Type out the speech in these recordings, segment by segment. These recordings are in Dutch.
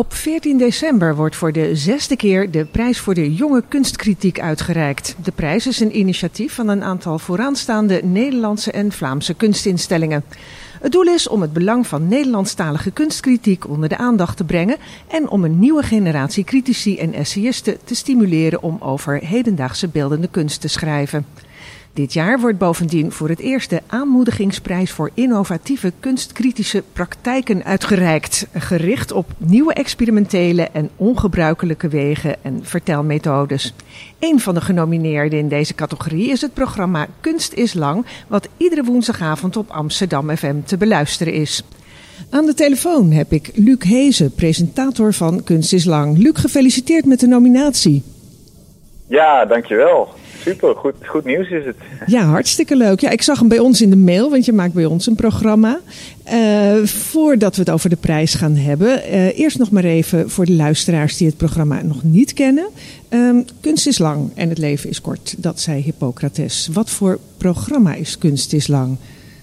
Op 14 december wordt voor de 6e keer de prijs voor de jonge kunstkritiek uitgereikt. De prijs is een initiatief van een aantal vooraanstaande Nederlandse en Vlaamse kunstinstellingen. Het doel is om het belang van Nederlandstalige kunstkritiek onder de aandacht te brengen en om een nieuwe generatie critici en essayisten te stimuleren om over hedendaagse beeldende kunst te schrijven. Dit jaar wordt bovendien voor het eerst de aanmoedigingsprijs voor innovatieve kunstkritische praktijken uitgereikt, gericht op nieuwe experimentele en ongebruikelijke wegen en vertelmethodes. Een van de genomineerden in deze categorie is het programma Kunst is Lang, wat iedere woensdagavond op Amsterdam FM te beluisteren is. Aan de telefoon heb ik Luc Hezen, presentator van Kunst is Lang. Luc, gefeliciteerd met de nominatie. Ja, dankjewel. Super, goed nieuws is het. Ja, hartstikke leuk. Ja, ik zag hem bij ons in de mail, want je maakt bij ons een programma. Voordat we het over de prijs gaan hebben, eerst nog maar even voor de luisteraars die het programma nog niet kennen. Kunst is lang en het leven is kort, dat zei Hippocrates. Wat voor programma is Kunst is Lang?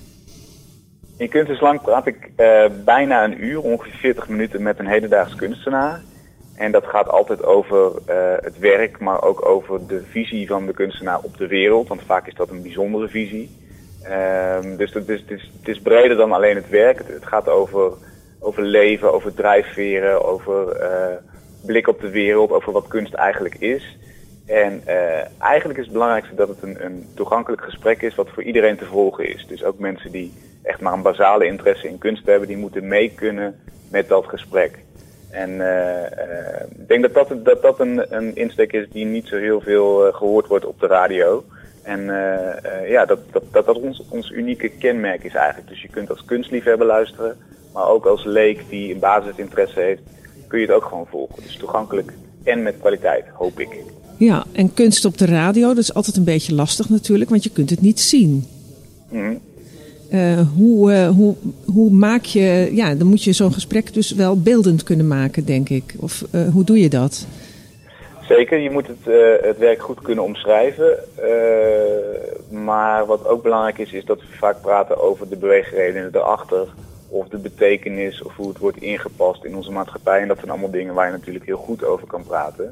In Kunst is Lang praat ik bijna een uur, ongeveer 40 minuten met een hedendaags kunstenaar. En dat gaat altijd over het werk, maar ook over de visie van de kunstenaar op de wereld. Want vaak is dat een bijzondere visie. Dus het is breder dan alleen het werk. Het gaat over leven, over drijfveren, over blik op de wereld, over wat kunst eigenlijk is. En eigenlijk is het belangrijkste dat het een toegankelijk gesprek is wat voor iedereen te volgen is. Dus ook mensen die echt maar een basale interesse in kunst hebben, die moeten mee kunnen met dat gesprek. En ik denk dat een insteek is die niet zo heel veel gehoord wordt op de radio. En dat ons unieke kenmerk is eigenlijk. Dus je kunt als kunstliefhebber luisteren, maar ook als leek die een basisinteresse heeft, kun je het ook gewoon volgen. Dus toegankelijk en met kwaliteit, hoop ik. Ja, en kunst op de radio, dat is altijd een beetje lastig natuurlijk, want je kunt het niet zien. Mm-hmm. Hoe maak je, ja, dan moet je zo'n gesprek dus wel beeldend kunnen maken, denk ik. Of hoe doe je dat? Zeker, je moet het werk goed kunnen omschrijven. Maar wat ook belangrijk is dat we vaak praten over de beweegredenen erachter. Of de betekenis, of hoe het wordt ingepast in onze maatschappij. En dat zijn allemaal dingen waar je natuurlijk heel goed over kan praten.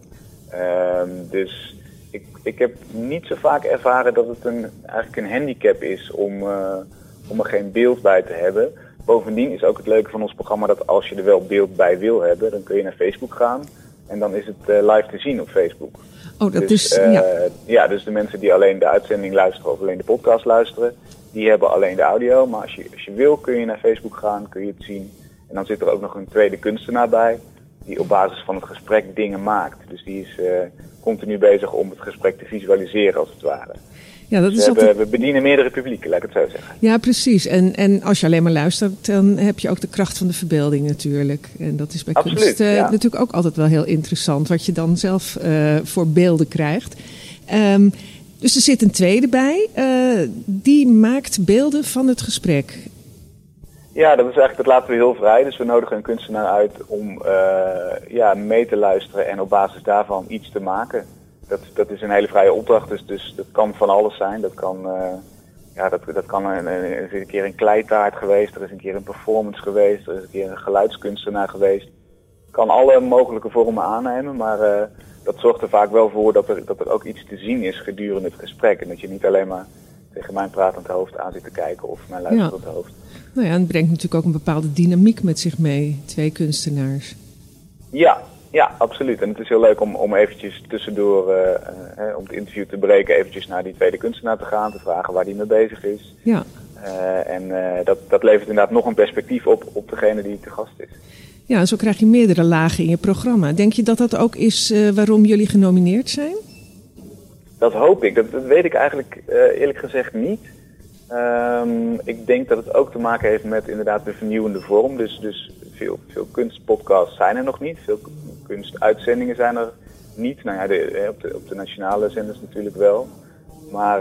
Dus ik heb niet zo vaak ervaren dat het eigenlijk een handicap is om er geen beeld bij te hebben. Bovendien is ook het leuke van ons programma dat als je er wel beeld bij wil hebben, dan kun je naar Facebook gaan en dan is het live te zien op Facebook. Oh, dat dus, is, ja. Ja, dus de mensen die alleen de uitzending luisteren of alleen de podcast luisteren, die hebben alleen de audio. Maar als je wil kun je naar Facebook gaan, kun je het zien. En dan zit er ook nog een tweede kunstenaar bij, die op basis van het gesprek dingen maakt. Dus die is continu bezig om het gesprek te visualiseren als het ware. Ja, dat is we bedienen meerdere publieken, laat ik het zo zeggen. Ja, precies. En als je alleen maar luistert, dan heb je ook de kracht van de verbeelding natuurlijk. En dat is bij kunst natuurlijk ook altijd wel heel interessant, wat je dan zelf voor beelden krijgt. Dus er zit een tweede bij, die maakt beelden van het gesprek. Ja, dat is eigenlijk, dat laten we heel vrij. Dus we nodigen een kunstenaar uit om mee te luisteren en op basis daarvan iets te maken. Dat is een hele vrije opdracht, dus dat kan van alles zijn. Dat kan, er is een keer een kleitaart geweest, er is een keer een performance geweest, er is een keer een geluidskunstenaar geweest. Het kan alle mogelijke vormen aannemen, maar dat zorgt er vaak wel voor dat er ook iets te zien is gedurende het gesprek. En dat je niet alleen maar tegen mijn pratend hoofd aan zit te kijken of mijn luisterend hoofd. Nou ja, en het brengt natuurlijk ook een bepaalde dynamiek met zich mee, twee kunstenaars. Ja, absoluut. En het is heel leuk om eventjes tussendoor, om het interview te breken, eventjes naar die tweede kunstenaar te gaan, te vragen waar die mee bezig is. Ja. Dat levert inderdaad nog een perspectief op degene die te gast is. Ja, en zo krijg je meerdere lagen in je programma. Denk je dat dat ook is waarom jullie genomineerd zijn? Dat hoop ik. Dat weet ik eigenlijk eerlijk gezegd niet. Ik denk dat het ook te maken heeft met inderdaad de vernieuwende vorm. Dus veel kunstpodcasts zijn er nog niet. Veel kunstuitzendingen zijn er niet. Nou ja, op de nationale zenders natuurlijk wel. Maar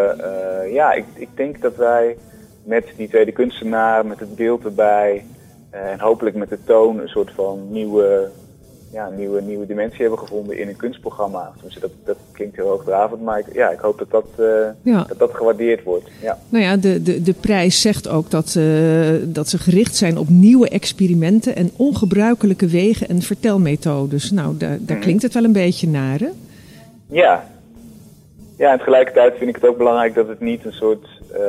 ik denk dat wij met die tweede kunstenaar, met het beeld erbij en hopelijk met de toon een soort van nieuwe dimensie hebben gevonden in een kunstprogramma. Dus dat klinkt heel hoogdravend, maar ik hoop dat gewaardeerd wordt. Ja. Nou ja, de prijs zegt ook dat ze gericht zijn op nieuwe experimenten en ongebruikelijke wegen en vertelmethodes. Nou, daar klinkt het wel een beetje naar, hè? Ja. Ja, en tegelijkertijd vind ik het ook belangrijk dat het niet een soort...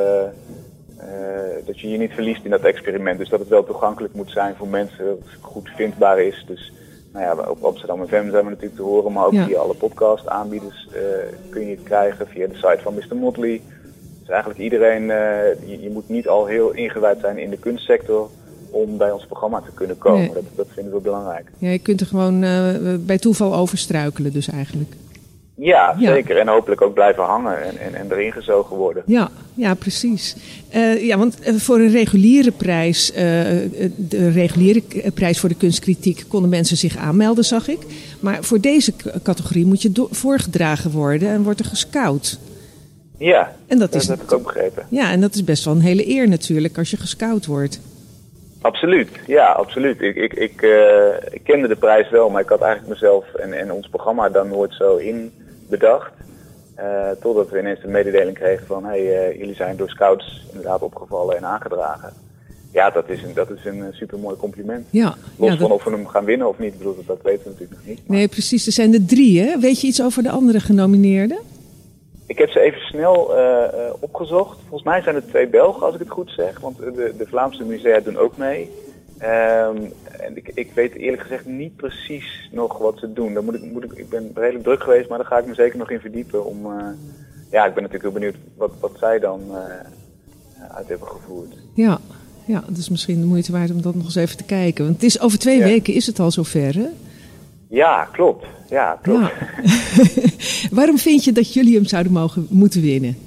dat je je niet verliest in dat experiment. Dus dat het wel toegankelijk moet zijn voor mensen, dat het goed vindbaar is. Dus op Amsterdam FM zijn we natuurlijk te horen, maar ook via alle podcast aanbieders kun je het krijgen, via de site van Mr. Motley. Dus eigenlijk iedereen, je moet niet al heel ingewijd zijn in de kunstsector om bij ons programma te kunnen komen. Nee. Dat vinden we belangrijk. Ja, je kunt er gewoon bij toeval over struikelen dus eigenlijk. Ja, zeker. En hopelijk ook blijven hangen en erin gezogen worden. Ja, precies. Want voor een reguliere prijs, de reguliere prijs voor de kunstkritiek, konden mensen zich aanmelden, zag ik. Maar voor deze categorie moet je voorgedragen worden en wordt er gescout. Ja, dat heb ik ook begrepen. Ja, en dat is best wel een hele eer natuurlijk als je gescout wordt. Absoluut, ja, absoluut. Ik kende de prijs wel, maar ik had eigenlijk mezelf en ons programma daar nooit zo in bedacht. Totdat we ineens de mededeling kregen van, jullie zijn door scouts inderdaad opgevallen en aangedragen. Ja, dat is een supermooi compliment. Los van of we hem gaan winnen of niet, dat weten we natuurlijk nog niet. Maar... Nee, precies. Er zijn er 3, hè? Weet je iets over de andere genomineerden? Ik heb ze even snel opgezocht. Volgens mij zijn het 2 Belgen, als ik het goed zeg. Want de Vlaamse musea doen ook mee. En ik weet eerlijk gezegd niet precies nog wat ze doen. Ik ben redelijk druk geweest, maar daar ga ik me zeker nog in verdiepen. Ik ben natuurlijk heel benieuwd wat zij dan uit hebben gevoerd. Ja, het is misschien de moeite waard om dat nog eens even te kijken. Want het is over 2 weken is het al zover, hè? Ja, klopt. Ja. Waarom vind je dat jullie hem zouden moeten winnen?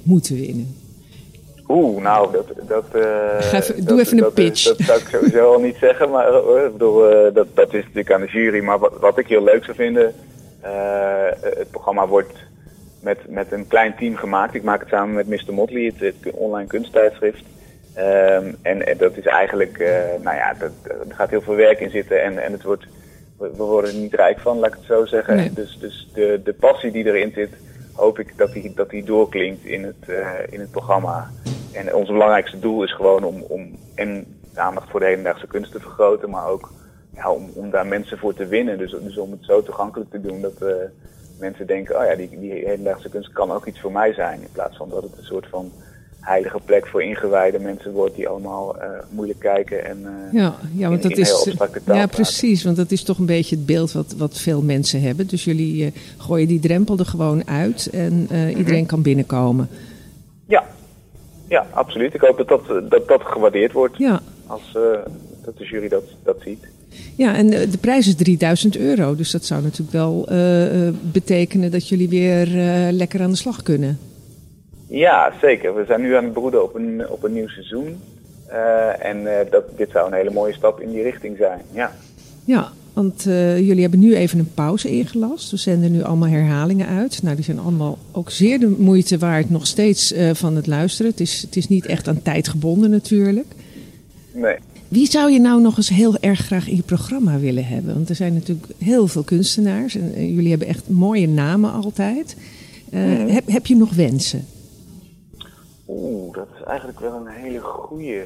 Nou, doe even een pitch. Dat zou ik sowieso al niet zeggen, maar dat is natuurlijk aan de jury. Maar wat ik heel leuk zou vinden, het programma wordt met een klein team gemaakt. Ik maak het samen met Mr. Motley, het online kunsttijdschrift. En dat is eigenlijk, er gaat heel veel werk in zitten en het wordt... We worden er niet rijk van, laat ik het zo zeggen. Nee. Dus de passie die erin zit, hoop ik dat die doorklinkt in het programma. En ons belangrijkste doel is gewoon om de aandacht voor de hedendaagse kunst te vergroten, maar ook om daar mensen voor te winnen. Dus om het zo toegankelijk te doen dat mensen denken, die hedendaagse kunst kan ook iets voor mij zijn. In plaats van dat het een soort van heilige plek voor ingewijde mensen wordt die allemaal moeilijk kijken en want dat is heel abstracte taal praten. Precies, want dat is toch een beetje het beeld wat veel mensen hebben. Dus jullie gooien die drempel er gewoon uit en iedereen kan binnenkomen. Ja, absoluut. Ik hoop dat gewaardeerd wordt als dat de jury dat ziet. Ja, en de prijs is €3.000, dus dat zou natuurlijk wel betekenen dat jullie weer lekker aan de slag kunnen. Ja, zeker. We zijn nu aan het broeden op een nieuw seizoen. Dit zou een hele mooie stap in die richting zijn. Ja, want jullie hebben nu even een pauze ingelast. We zenden nu allemaal herhalingen uit. Nou, die zijn allemaal ook zeer de moeite waard nog steeds van het luisteren. Het is niet echt aan tijd gebonden natuurlijk. Nee. Wie zou je nou nog eens heel erg graag in je programma willen hebben? Want er zijn natuurlijk heel veel kunstenaars. En jullie hebben echt mooie namen altijd. Heb je nog wensen? Dat is eigenlijk wel een hele goeie.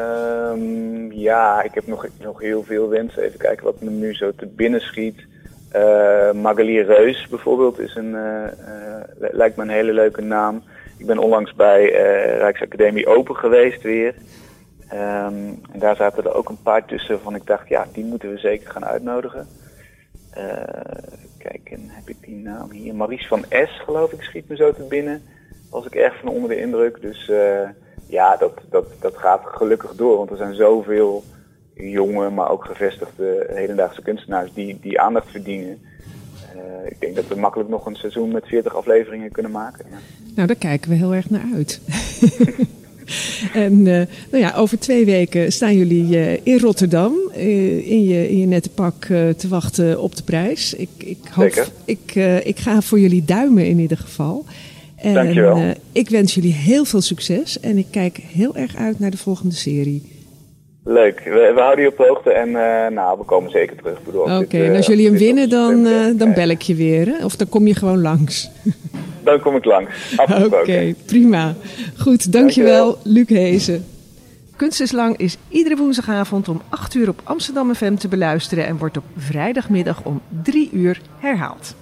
Ik heb nog heel veel wensen. Even kijken wat me nu zo te binnen schiet. Magali Reus bijvoorbeeld lijkt me een hele leuke naam. Ik ben onlangs bij Rijksacademie Open geweest weer. En daar zaten er ook een paar tussen van ik dacht, die moeten we zeker gaan uitnodigen. Kijken, heb ik die naam hier? Maries van S, geloof ik, schiet me zo te binnen. Was ik erg van onder de indruk. Dus dat gaat gelukkig door. Want er zijn zoveel jonge, maar ook gevestigde hedendaagse kunstenaars die aandacht verdienen. Ik denk dat we makkelijk nog een seizoen met 40 afleveringen kunnen maken. Ja. Nou, daar kijken we heel erg naar uit. En over 2 weken staan jullie in Rotterdam in je nette pak te wachten op de prijs. Ik ga voor jullie duimen in ieder geval. En dankjewel. Ik wens jullie heel veel succes en ik kijk heel erg uit naar de volgende serie. Leuk. We houden je op de hoogte en we komen zeker terug. Oké, en als jullie hem winnen, dan bel ik je weer. Hè? Of dan kom je gewoon langs. Dan kom ik langs. Oké, prima. Goed, dankjewel, Luc Heesen. Kunst is Lang is iedere woensdagavond om 8 uur op Amsterdam FM te beluisteren en wordt op vrijdagmiddag om 3 uur herhaald.